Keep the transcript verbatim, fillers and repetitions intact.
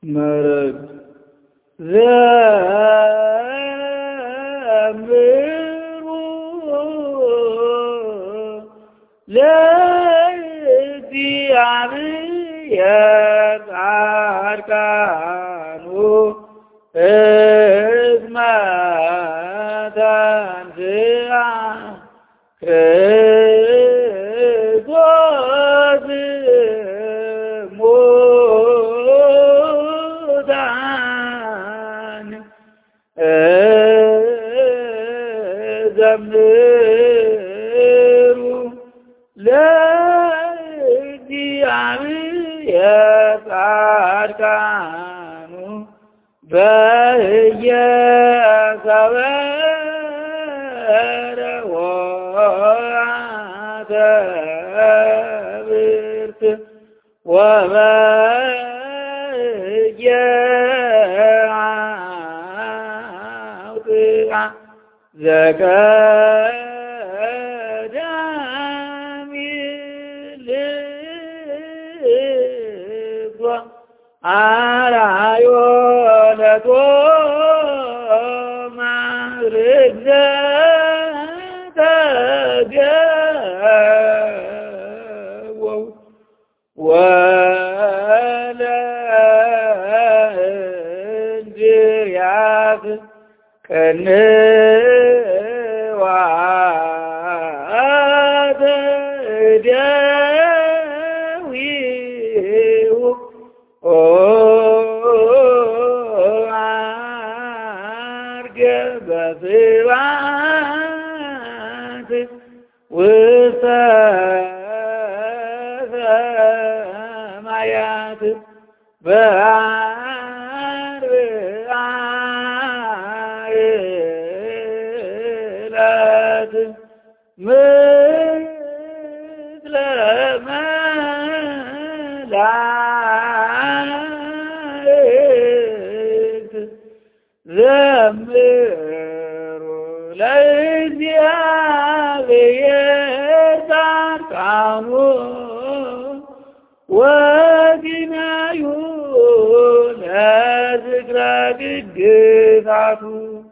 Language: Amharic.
መረግ ዘምሩ ለእግዚአብሔር ጻድቃኑ እስመ ተንሥአ ክርስቶስ እሙታን ዘምሩ ለእግዚአብሔር ጻድቃኑ በየከበረ ወአተብርት ወበየአውጥአ ዘቀዳሚ ልጓ አራዮ ለቶማርግ ዘተገወው ወለእንድርያስ ቅንዋተ እደዊሁ አርገ በስብሐት ውስተ ሰማያት በአርብዓ ዕለት ምስለ መላእክት ዘምሩ ለእግዚአብሔር ጻድቃኑ ወግናዩ ለዝክረ ቅድሳቱ